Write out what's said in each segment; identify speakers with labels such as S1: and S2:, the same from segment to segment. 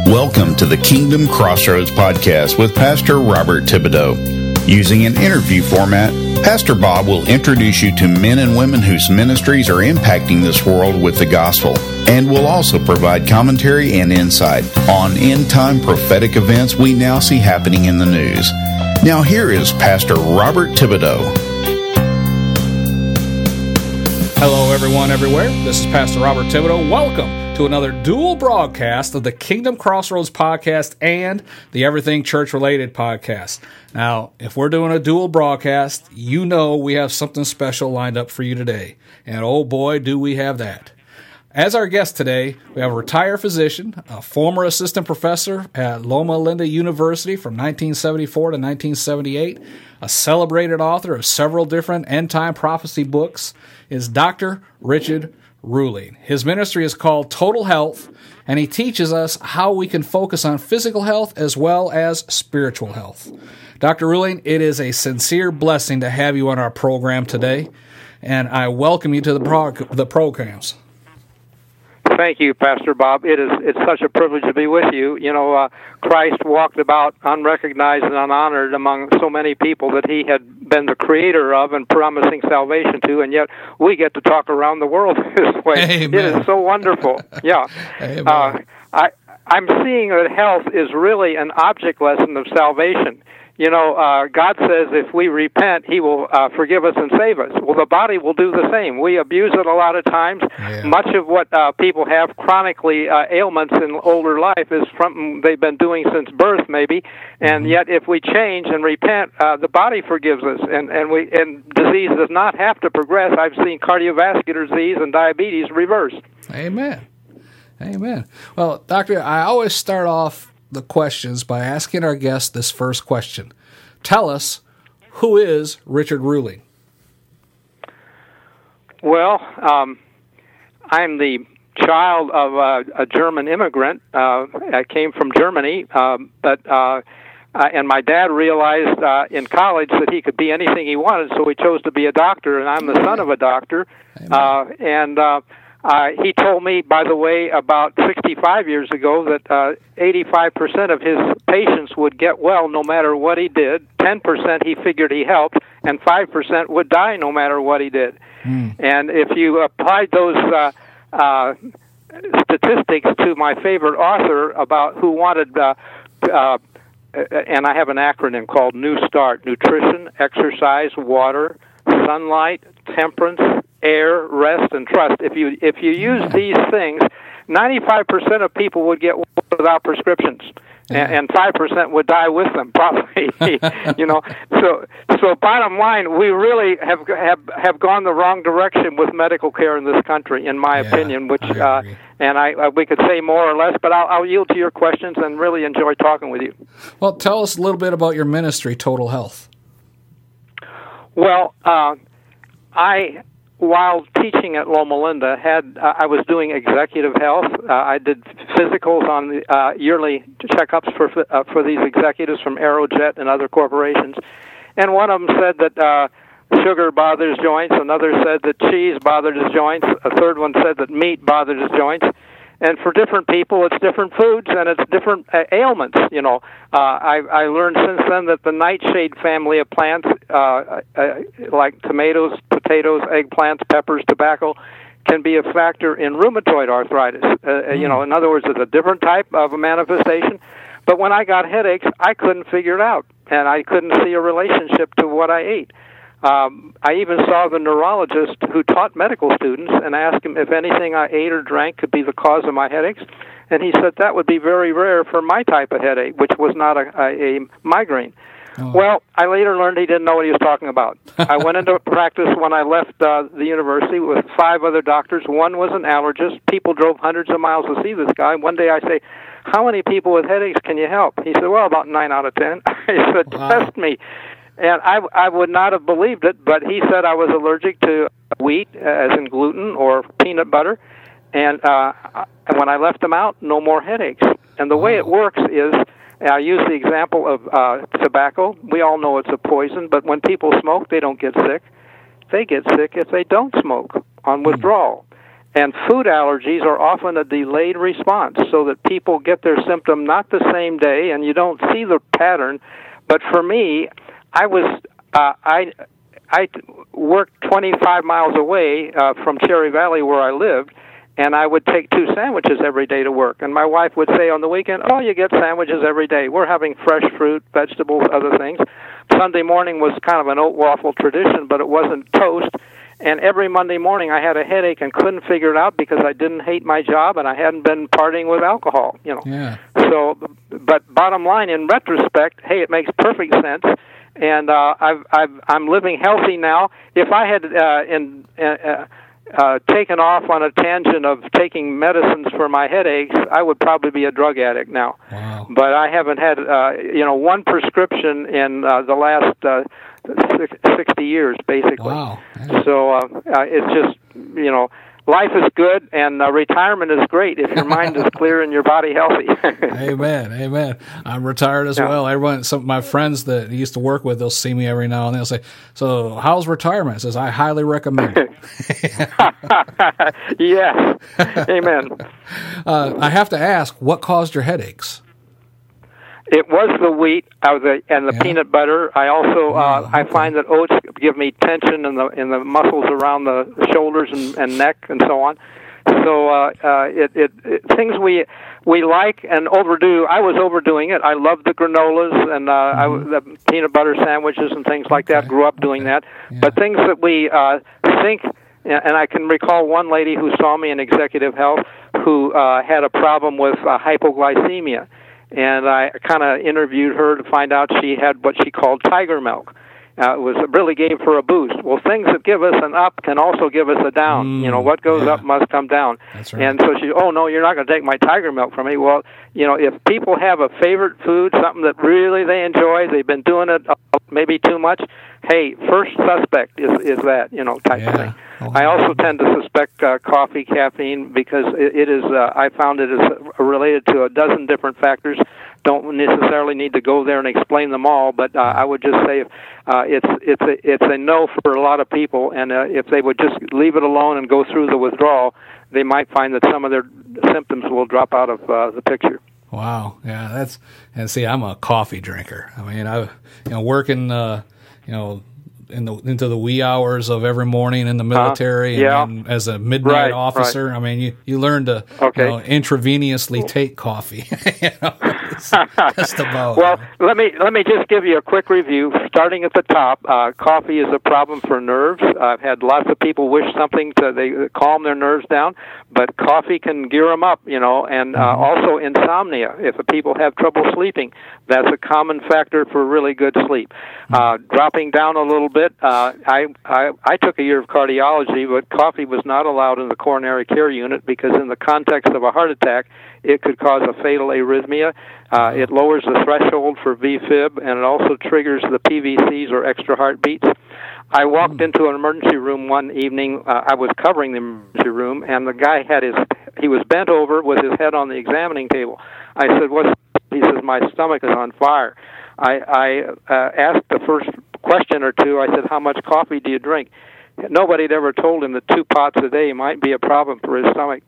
S1: Welcome to the Kingdom Crossroads podcast with Pastor Robert Thibodeau. Using an interview format, Pastor Bob will introduce you to men and women whose ministries are impacting this world with the gospel, and will also provide commentary and insight on end-time prophetic events we now see happening in the news. Now here is Pastor Robert Thibodeau.
S2: Hello everyone everywhere, this is Pastor Robert Thibodeau. Welcome to another dual broadcast of the Kingdom Crossroads podcast and the Everything Church Related podcast. Now, if we're doing a dual broadcast, you know we have something special lined up for you today. And oh boy, do we have that. As our guest today, we have a retired physician, a former assistant professor at Loma Linda University from 1974 to 1978, a celebrated author of several different end-time prophecy books, is Dr. Richard Ruling. His ministry is called Total Health, and he teaches us how we can focus on physical health as well as spiritual health. Dr. Ruling, it is a sincere blessing to have you on our program today, and I welcome you to the programs.
S3: Thank you, Pastor Bob. It's such a privilege to be with you. You know, Christ walked about unrecognized and unhonored among so many people that he had been the creator of and promising salvation to, and yet we get to talk around the world this way.
S2: Amen.
S3: It is so wonderful. Yeah. I'm seeing that health is really an object lesson of salvation. You know, God says if we repent, he will forgive us and save us. Well, the body will do the same. We abuse it a lot of times. Yeah. Much of what people have chronically ailments in older life is from they've been doing since birth, maybe. And yet, if we change and repent, the body forgives us, and disease does not have to progress. I've seen cardiovascular disease and diabetes reversed.
S2: Amen. Amen. Well, Doctor, I always start off the questions by asking our guest this first question. Tell us, who is Richard Ruling?
S3: Well, I'm the child of a German immigrant. I came from Germany, and my dad realized in college that he could be anything he wanted, so he chose to be a doctor, and I'm the son of a doctor. He told me, by the way, about 65 years ago that 85% of his patients would get well no matter what he did, 10% he figured he helped, and 5% would die no matter what he did. And if you applied those statistics to my favorite author about who wanted, and I have an acronym called New START: nutrition, exercise, water, sunlight, temperance, air, rest, and trust. If you use these things, 95% of people would get without prescriptions, and 5% would die with them, probably. You know, so bottom line, we really have gone the wrong direction with medical care in this country, in my opinion. Which we could say more or less, but I'll yield to your questions and really enjoy talking with you.
S2: Well, tell us a little bit about your ministry, Total Health.
S3: Well, while teaching at Loma Linda, I was doing executive health. I did physicals on the yearly checkups for these executives from Aerojet and other corporations. And one of them said that sugar bothers joints. Another said that cheese bothers his joints. A third one said that meat bothers his joints. And for different people, it's different foods and it's different ailments. You know, I learned since then that the nightshade family of plants, like tomatoes, potatoes, eggplants, peppers, tobacco, can be a factor in rheumatoid arthritis. You know, in other words, it's a different type of a manifestation. But when I got headaches, I couldn't figure it out, and I couldn't see a relationship to what I ate. I even saw the neurologist who taught medical students and asked him if anything I ate or drank could be the cause of my headaches. And he said that would be very rare for my type of headache, which was not a migraine. Oh. Well, I later learned he didn't know what he was talking about. I went into practice when I left the university with 5 other doctors. One was an allergist. People drove hundreds of miles to see this guy. One day I say, how many people with headaches can you help? He said, well, about 9 out of 10. I said, test me. And I would not have believed it, but he said I was allergic to wheat, as in gluten, or peanut butter. And when I left them out, no more headaches. And the way it works is, I use the example of tobacco. We all know it's a poison, but when people smoke, they don't get sick. They get sick if they don't smoke on withdrawal. And food allergies are often a delayed response, so that people get their symptom not the same day, and you don't see the pattern. But for me, I worked 25 miles away from Cherry Valley where I lived, and I would take 2 sandwiches every day to work. And my wife would say on the weekend, "Oh, you get sandwiches every day. We're having fresh fruit, vegetables, other things." Sunday morning was kind of an oat waffle tradition, but it wasn't toast. And every Monday morning I had a headache and couldn't figure it out because I didn't hate my job and I hadn't been partying with alcohol,
S2: Yeah.
S3: So, but bottom line, in retrospect, hey, it makes perfect sense. And I'm living healthy now. If I had taken off on a tangent of taking medicines for my headaches, I would probably be a drug addict now.
S2: Wow.
S3: But I haven't had one prescription in the last 60 years, basically.
S2: Wow.
S3: So it's just, life is good, and retirement is great if your mind is clear and your body healthy.
S2: Amen. I'm retired as well. Everyone, some of my friends that I used to work with, they'll see me every now and then. They'll say, "So, how's retirement?" I says, "I highly recommend it."
S3: Yes. Amen.
S2: I have to ask, what caused your headaches?
S3: It was the wheat and the peanut butter. I also I find that oats give me tension in the muscles around the shoulders and neck and so on. So things we like and overdo. I was overdoing it. I loved the granolas and the peanut butter sandwiches and things like that. Grew up doing that. Yeah. But things that we think. And I can recall one lady who saw me in executive health who had a problem with hypoglycemia. And I kind of interviewed her to find out she had what she called tiger milk. It really gave her a boost. Well, things that give us an up can also give us a down. What goes up must come down.
S2: That's right.
S3: And so she, "Oh, no, you're not going to take my tiger milk from me." Well, if people have a favorite food, something that really they enjoy, they've been doing it maybe too much, hey, first suspect is that, type of thing. Oh, I also tend to suspect coffee, caffeine, because it is, I found it is related to a dozen different factors. Don't necessarily need to go there and explain them all, but I would just say it's a no for a lot of people, and if they would just leave it alone and go through the withdrawal, they might find that some of their symptoms will drop out of the picture.
S2: Wow, yeah, and see, I'm a coffee drinker. I mean, working, into the wee hours of every morning in the military, and as a midnight officer. Right. I mean, you learn to intravenously take coffee. Just about.
S3: Well, let me just give you a quick review. Starting at the top, coffee is a problem for nerves. I've had lots of people wish something they calm their nerves down, but coffee can gear them up. And also insomnia. If people have trouble sleeping, that's a common factor for really good sleep. Dropping down a little bit. I took a year of cardiology, but coffee was not allowed in the coronary care unit because in the context of a heart attack, it could cause a fatal arrhythmia. It lowers the threshold for VFib, and it also triggers the PVCs, or extra heartbeats. I walked into an emergency room one evening. I was covering the emergency room, and the guy he was bent over with his head on the examining table. I said, "What's?" He says, "My stomach is on fire." I asked the first question or two. I said, "How much coffee do you drink?" Nobody had ever told him that 2 pots a day might be a problem for his stomach.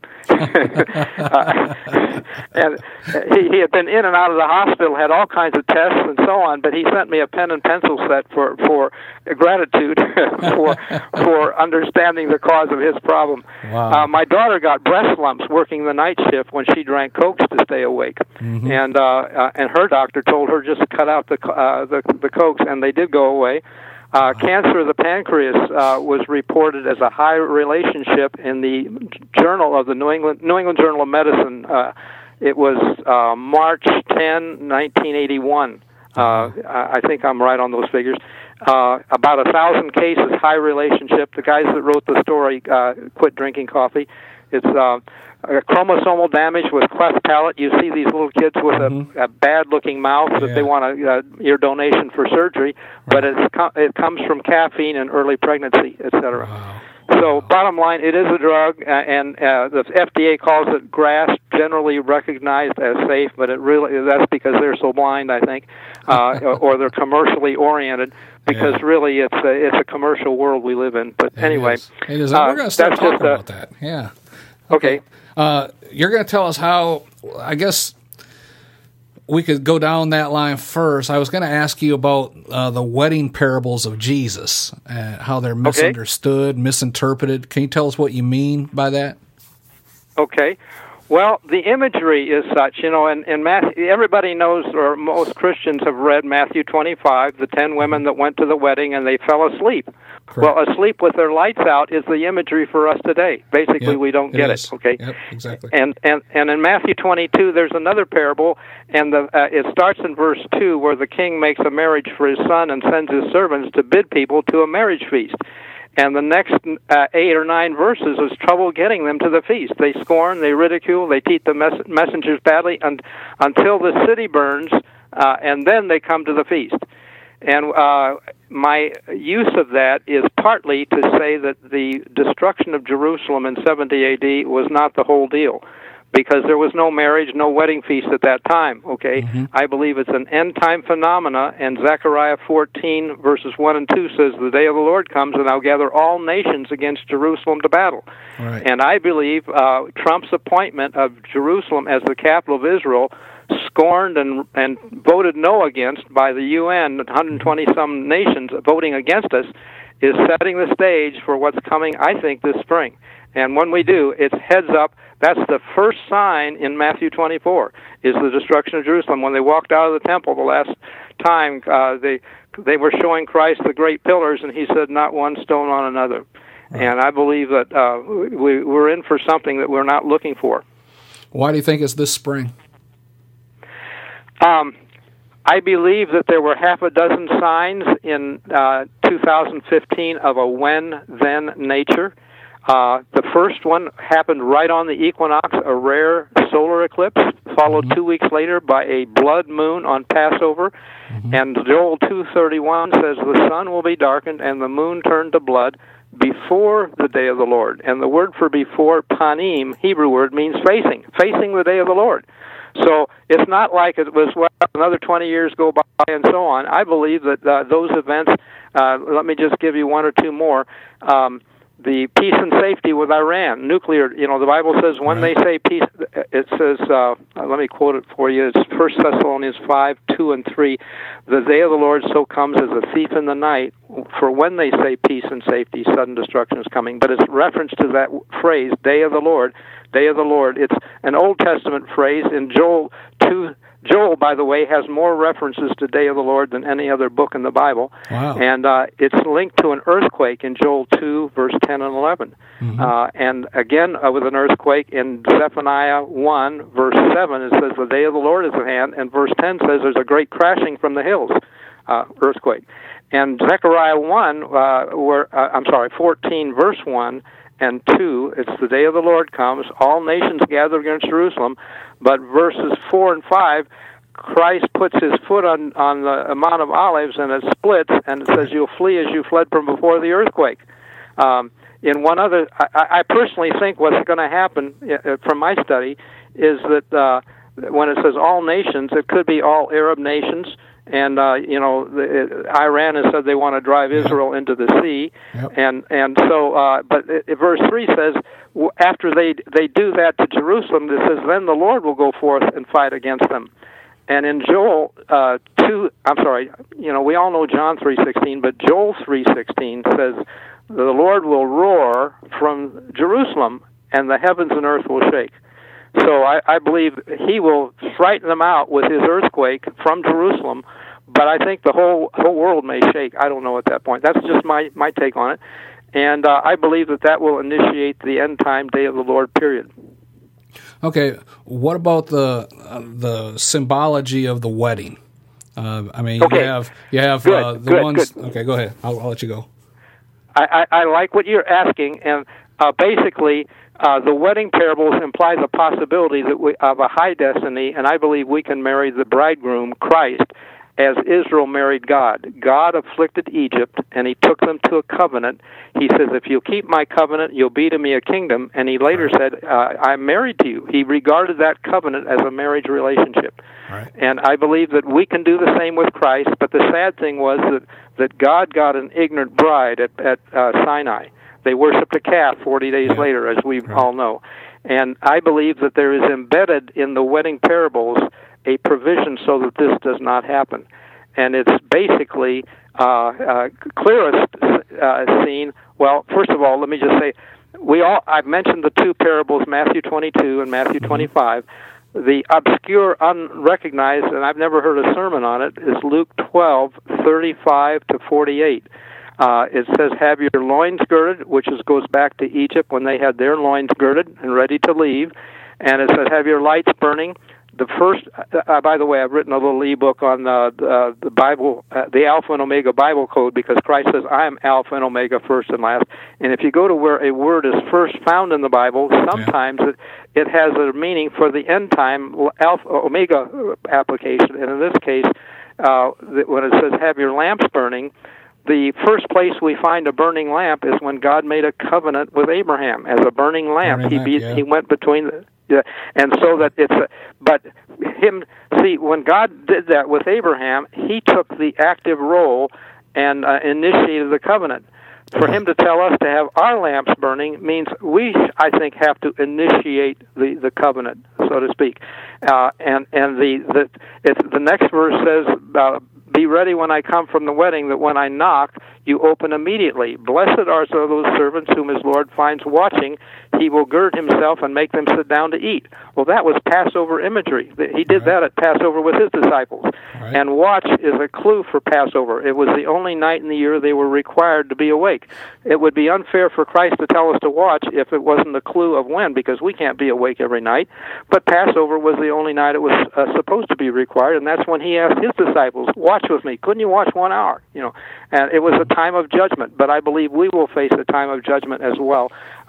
S3: And he had been in and out of the hospital, had all kinds of tests and so on, but he sent me a pen and pencil set for gratitude for understanding the cause of his problem.
S2: Wow.
S3: My daughter got breast lumps working the night shift when she drank Cokes to stay awake. And her doctor told her just to cut out the Cokes, and they did go away. Cancer of the pancreas was reported as a high relationship in the Journal of the New England Journal of Medicine. It was March 10, 1981. I think I'm right on those figures. About 1,000 cases, high relationship. The guys that wrote the story quit drinking coffee. It's chromosomal damage with cleft palate. You see these little kids with a bad-looking mouth that they want your donation for surgery, but it comes from caffeine and early pregnancy, etc.
S2: Wow.
S3: So bottom line, it is a drug, and the FDA calls it GRAS, generally recognized as safe, but that's because they're so blind, I think, or they're commercially oriented, because really it's a commercial world we live in. But anyway.
S2: It is. We're going to start talking about that. Yeah.
S3: Okay.
S2: You're going to tell us how, I guess we could go down that line first. I was going to ask you about the wedding parables of Jesus, how they're misunderstood, misinterpreted. Can you tell us what you mean by that?
S3: Okay. Well, the imagery is such, in Matthew, everybody knows, or most Christians have read Matthew 25, the 10 women that went to the wedding and they fell asleep. Correct. Well, asleep with their lights out is the imagery for us today. Basically, we don't get it. Okay.
S2: Yep, exactly.
S3: And in Matthew 22, there's another parable, and it starts in verse 2, where the king makes a marriage for his son and sends his servants to bid people to a marriage feast. And the next 8 or 9 verses is trouble getting them to the feast. They scorn, they ridicule, they treat the messengers badly until the city burns, and then they come to the feast. And my use of that is partly to say that the destruction of Jerusalem in 70 A.D. was not the whole deal, because there was no marriage, no wedding feast at that time, okay? Mm-hmm. I believe it's an end-time phenomena, and Zechariah 14, verses 1 and 2 says, the day of the Lord comes, and I'll gather all nations against Jerusalem to battle. Right. And I believe Trump's appointment of Jerusalem as the capital of Israel, scorned and voted no against by the UN, 120-some nations voting against us, is setting the stage for what's coming, I think, this spring. And when we do, it's heads up. That's the first sign in Matthew 24, is the destruction of Jerusalem. When they walked out of the temple the last time, they were showing Christ the great pillars, and he said, not one stone on another. Right. And I believe that we're in for something that we're not looking for.
S2: Why do you think it's this spring?
S3: I believe that there were half a dozen signs in 2015 of a when-then nature. The first one happened right on the equinox, a rare solar eclipse, followed 2 weeks later by a blood moon on Passover. Mm-hmm. And Joel 2:31 says, the sun will be darkened and the moon turned to blood before the day of the Lord. And the word for before, panim, Hebrew word, means facing the day of the Lord. So it's not like it was, well, another 20 years go by and so on. I believe that those events, let me just give you 1 or 2 more, the peace and safety with Iran, nuclear, the Bible says when they say peace, it says, let me quote it for you, it's 1 Thessalonians 5:2 and 3, the day of the Lord so comes as a thief in the night, for when they say peace and safety, sudden destruction is coming. But it's reference to that phrase, day of the Lord, day of the Lord. It's an Old Testament phrase in Joel 2. Joel, by the way, has more references to Day of the Lord than any other book in the Bible. Wow. And it's linked to an earthquake in Joel 2, verse 10 and 11. Mm-hmm. And again, with an earthquake in Zephaniah 1, verse 7, it says, the day of the Lord is at hand. And verse 10 says, there's a great crashing from the hills, earthquake. And Zechariah 14, verse 1 and 2, it's the day of the Lord comes, all nations gather against Jerusalem. But verses 4 and 5, Christ puts his foot on the Mount of Olives, and it splits, and it says, you'll flee as you fled from before the earthquake. In one other, I personally think what's going to happen from my study is that when it says all nations, it could be all Arab nations. And Iran has said they want to drive Israel into the sea, and so. But verse 3 says, after they do that to Jerusalem, it says, then the Lord will go forth and fight against them. And in Joel 2, we all know John 3:16, but Joel 3:16 says, the Lord will roar from Jerusalem, and the heavens and earth will shake. So I believe he will frighten them out with his earthquake from Jerusalem, but I think the whole world may shake. I don't know at that point. That's just my take on it. And I believe that will initiate the end-time day of the Lord, period.
S2: Okay, what about the symbology of the wedding? Okay. you have good, ones... Good. Okay, go ahead. I'll let you go.
S3: I like what you're asking, and basically... the wedding parables imply the possibility that of a high destiny, and I believe we can marry the bridegroom, Christ, as Israel married God. God afflicted Egypt, and he took them to a covenant. He says, if you'll keep my covenant, you'll be to me a kingdom. And he later said, I'm married to you. He regarded that covenant as a marriage relationship. Right. And I believe that we can do the same with Christ, but the sad thing was that God got an ignorant bride at Sinai. They worshipped a calf 40 days later, as we all know. And I believe that there is embedded in the wedding parables a provision so that this does not happen. And it's basically clearest seen. Well, first of all, let me just say, I've mentioned the two parables, Matthew 22 and Matthew 25. The obscure, unrecognized, and I've never heard a sermon on it, is Luke 12:35 to 48. It says, "Have your loins girded," which goes back to Egypt when they had their loins girded and ready to leave. And it says, "Have your lights burning." The first, by the way, I've written a little ebook on the Bible, the Alpha and Omega Bible Code, because Christ says, "I am Alpha and Omega, first and last." And if you go to where a word is first found in the Bible, sometimes it has a meaning for the end time Alpha Omega application. And in this case, when it says, "Have your lamps burning," the first place we find a burning lamp is when God made a covenant with Abraham as a burning lamp. He went between the... Yeah, and so that when God did that with Abraham, he took the active role and initiated the covenant. For him to tell us to have our lamps burning means we, I think, have to initiate the covenant, so to speak. And the next verse says, "Be ready when I come from the wedding, that when I knock, you open immediately. Blessed are those servants whom his Lord finds watching. He will gird himself and make them sit down to eat." Well, that was Passover imagery. He did that at Passover with his disciples. Right. And watch is a clue for Passover. It was the only night in the year they were required to be awake. It would be unfair for Christ to tell us to watch if it wasn't a clue of when, because we can't be awake every night. But Passover was the only night it was supposed to be required, and that's when he asked his disciples, "Watch with me. Couldn't you watch 1 hour?" And it was a time of judgment, but I believe we will face a time of judgment as well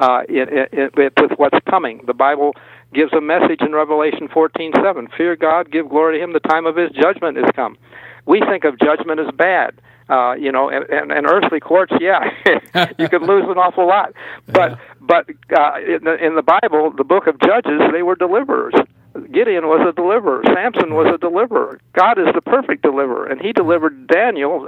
S3: with what's coming. The Bible gives a message in Revelation 14:7. "Fear God, give glory to him, the time of his judgment is come." We think of judgment as bad. And earthly courts, you could lose an awful lot. But in the Bible, the book of Judges, they were deliverers. Gideon was a deliverer. Samson was a deliverer. God is the perfect deliverer, and he delivered Daniel.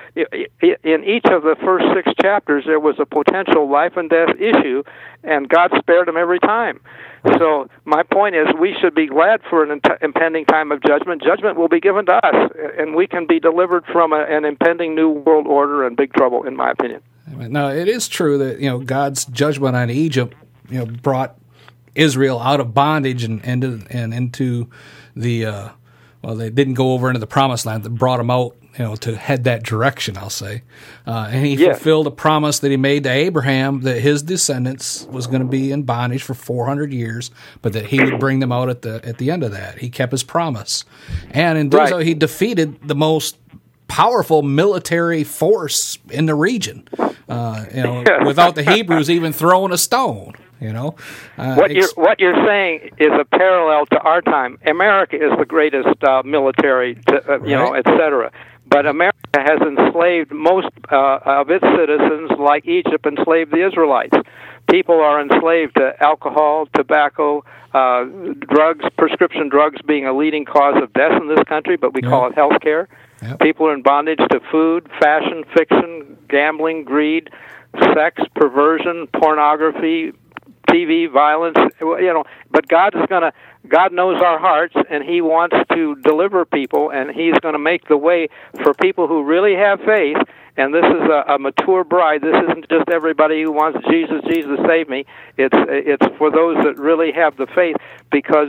S3: In each of the first 6 chapters, there was a potential life and death issue, and God spared him every time. So my point is, we should be glad for an impending time of judgment. Judgment will be given to us, and we can be delivered from an impending new world order and big trouble, in my opinion.
S2: Now, it is true that God's judgment on Egypt brought Israel out of bondage and into the they didn't go over into the promised land. That brought them out to head that direction, I'll say. And he fulfilled a promise that he made to Abraham that his descendants was going to be in bondage for 400 years, but that he would bring them out at the end of that. He kept his promise, and in doing so, he defeated the most powerful military force in the region. Without the Hebrews even throwing a stone. What
S3: you're saying is a parallel to our time. America is the greatest military, etc. But America has enslaved most of its citizens, like Egypt enslaved the Israelites. People are enslaved to alcohol, tobacco, drugs, prescription drugs being a leading cause of death in this country, but we call it health care. Yep. People are in bondage to food, fashion, fiction, gambling, greed, sex, perversion, pornography, TV, violence, but God knows our hearts, and he wants to deliver people, and he's going to make the way for people who really have faith. And this is a mature bride. This isn't just everybody who wants Jesus, save me. It's for those that really have the faith, because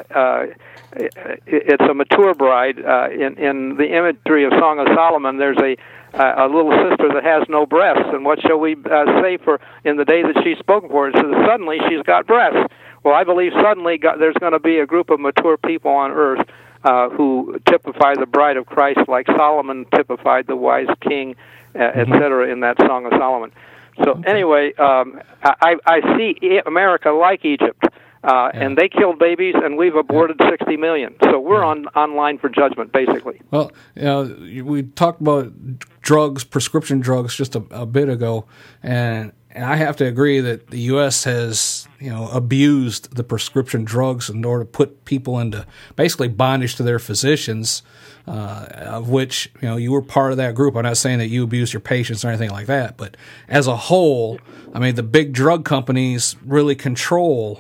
S3: it's a mature bride. In the imagery of Song of Solomon, there's a little sister that has no breasts, and what shall we say for in the day that she's spoken for? It says, suddenly she's got breasts. Well, I believe suddenly there's going to be a group of mature people on earth who typify the bride of Christ, like Solomon typified the wise king, etc., in that Song of Solomon. So anyway, I see America like Egypt. And they killed babies, and we've aborted 60 million. So we're on line for judgment, basically.
S2: Well, we talked about drugs, prescription drugs, just a bit ago, and I have to agree that the U.S. has abused the prescription drugs in order to put people into basically bondage to their physicians, of which you were part of that group. I'm not saying that you abused your patients or anything like that, but as a whole, I mean, the big drug companies really control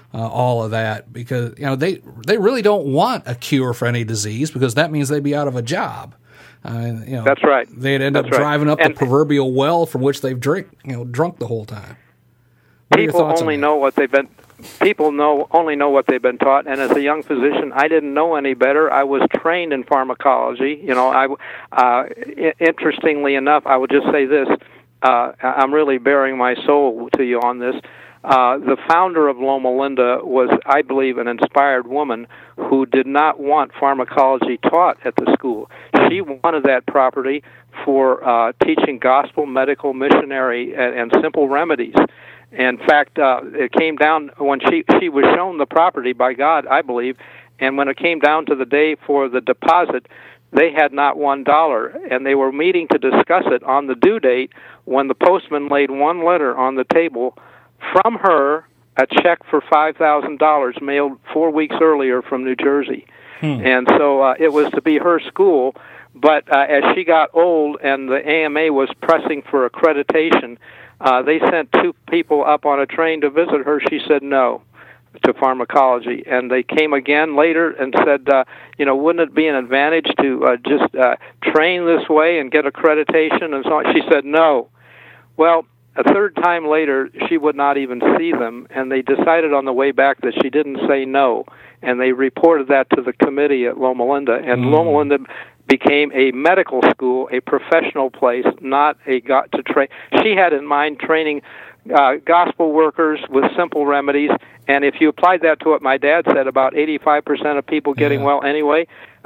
S2: all of that, because they really don't want a cure for any disease, because that means they'd be out of a job.
S3: That's right.
S2: They'd end up driving up the proverbial well from which they've drunk the whole time.
S3: People only know what they've been. People only know what they've been taught. And as a young physician, I didn't know any better. I was trained in pharmacology. Interestingly enough, I will just say this: I'm really bearing my soul to you on this. The founder of Loma Linda was, I believe, an inspired woman who did not want pharmacology taught at the school. She wanted that property for teaching gospel, medical, missionary, and simple remedies. In fact, it came down when she was shown the property by God, I believe, and when it came down to the day for the deposit, they had not $1, and they were meeting to discuss it on the due date when the postman laid one letter on the table from her, a check for $5,000 mailed 4 weeks earlier from New Jersey. And so it was to be her school, but as she got old and the AMA was pressing for accreditation, they sent 2 people up on a train to visit her. She said no to pharmacology, and they came again later and said, wouldn't it be an advantage to just train this way and get accreditation and so on? She said no. Well, a third time later, she would not even see them, and they decided on the way back that she didn't say no, and they reported that to the committee at Loma Linda, and Loma Linda became a medical school, a professional place, not to train. She had in mind training gospel workers with simple remedies, and if you applied that to what my dad said, about 85% of people getting well anyway,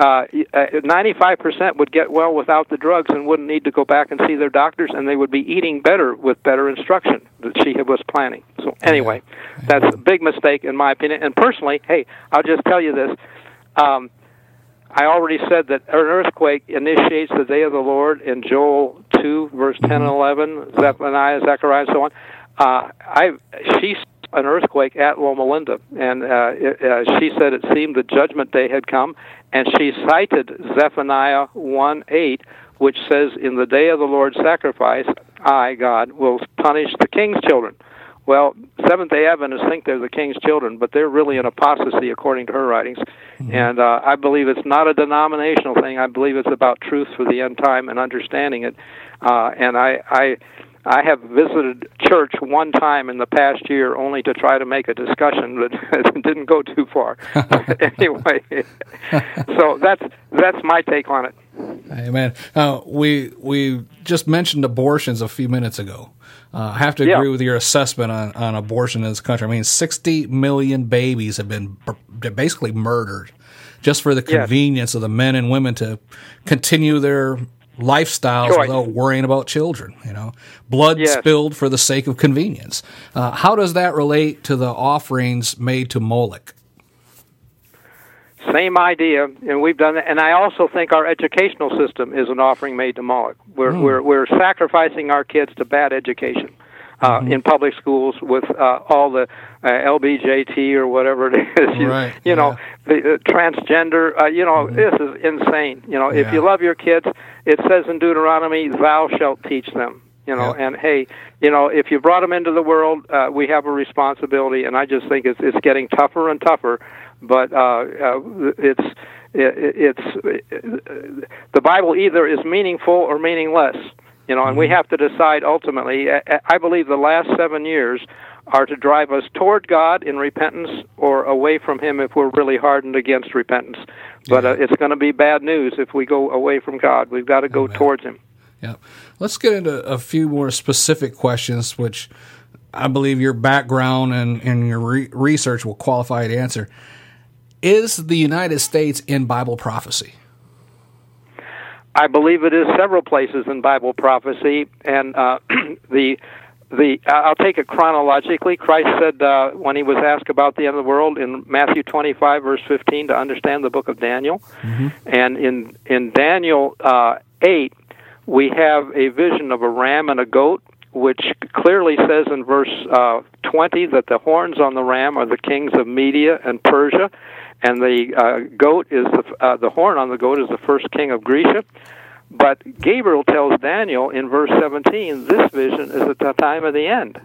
S3: 95% would get well without the drugs and wouldn't need to go back and see their doctors, and they would be eating better with better instruction that she was planning. So anyway, that's a big mistake in my opinion. And personally, hey, I'll just tell you this. I already said that an earthquake initiates the day of the Lord in Joel 2, verse 10 and 11, Zephaniah, Zechariah, and so on. She saw an earthquake at Loma Linda, and she said it seemed the judgment day had come, and she cited Zephaniah 1:8, which says, in the day of the Lord's sacrifice, I, God, will punish the king's children. Well, Seventh-day Adventists think they're the king's children, but they're really an apostasy according to her writings. And I believe it's not a denominational thing. I believe it's about truth for the end time and understanding it. And I have visited church one time in the past year only to try to make a discussion, but it didn't go too far. Anyway, so that's my take on it.
S2: Amen. We just mentioned abortions a few minutes ago. I have to agree with your assessment on abortion in this country. I mean, 60 million babies have been basically murdered just for the convenience of the men and women to continue their lifestyles without worrying about children. Blood spilled for the sake of convenience. How does that relate to the offerings made to Moloch?
S3: Same idea, and we've done that. And I also think our educational system is an offering made to Moloch. We're sacrificing our kids to bad education in public schools with all the LBJT or whatever it is. The transgender. This is insane. If you love your kids, it says in Deuteronomy, "Thou shalt teach them." And hey, if you brought them into the world, we have a responsibility, and I just think it's getting tougher and tougher. But it's the Bible either is meaningful or meaningless, and we have to decide ultimately. I believe the last 7 years are to drive us toward God in repentance or away from Him if we're really hardened against repentance. But it's going to be bad news if we go away from God. We've got to go towards Him.
S2: Yeah. Let's get into a few more specific questions, which I believe your background and your research will qualify to answer. Is the United States in Bible prophecy?
S3: I believe it is several places in Bible prophecy, and I'll take it chronologically. Christ said when He was asked about the end of the world in Matthew 25, verse 15, to understand the book of Daniel. And in Daniel 8, we have a vision of a ram and a goat, which clearly says in verse 20 that the horns on the ram are the kings of Media and Persia, and the goat is the horn on the goat is the first king of Grecia. But Gabriel tells Daniel in verse 17, this vision is at the time of the end.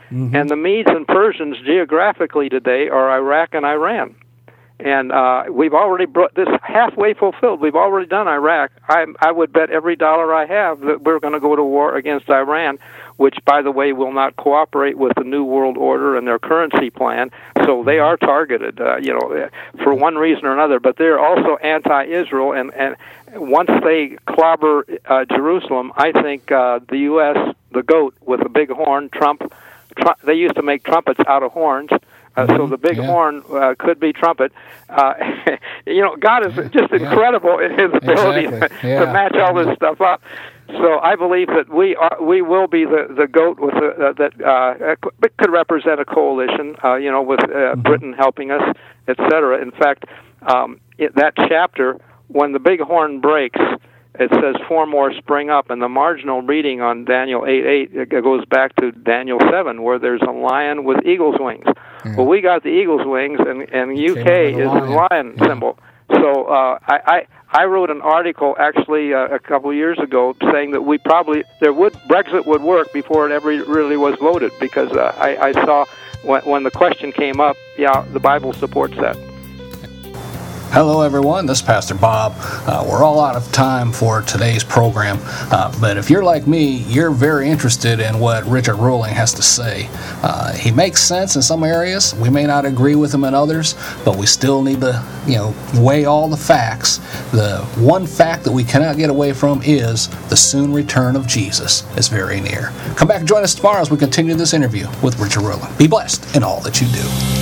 S3: And the Medes and Persians geographically today are Iraq and Iran. And we've already brought this halfway fulfilled. We've already done Iraq. I would bet every dollar I have that we're going to go to war against Iran, which, by the way, will not cooperate with the New World Order and their currency plan. So they are targeted, for one reason or another. But they're also anti-Israel. And once they clobber Jerusalem, I think the U.S., the goat with the big horn, Trump, they used to make trumpets out of horns. So the big horn could be trumpet. God is just incredible in His ability to match all this stuff up. So I believe that we will be the goat with that could represent a coalition. With Britain helping us, etc. In fact, that chapter, when the big horn breaks, it says 4 more spring up, and the marginal reading on Daniel 8:8 it goes back to Daniel 7, where there's a lion with eagle's wings. Well, we got the eagle's wings, and UK is the lion symbol. So I wrote an article actually a couple of years ago saying that Brexit would work before it ever really was voted, because I saw when the question came up, the Bible supports that.
S2: Hello, everyone. This is Pastor Bob. We're all out of time for today's program, but if you're like me, you're very interested in what Richard Ruling has to say. He makes sense in some areas. We may not agree with him in others, but we still need to, weigh all the facts. The one fact that we cannot get away from is the soon return of Jesus is very near. Come back and join us tomorrow as we continue this interview with Richard Ruling. Be blessed in all that you do.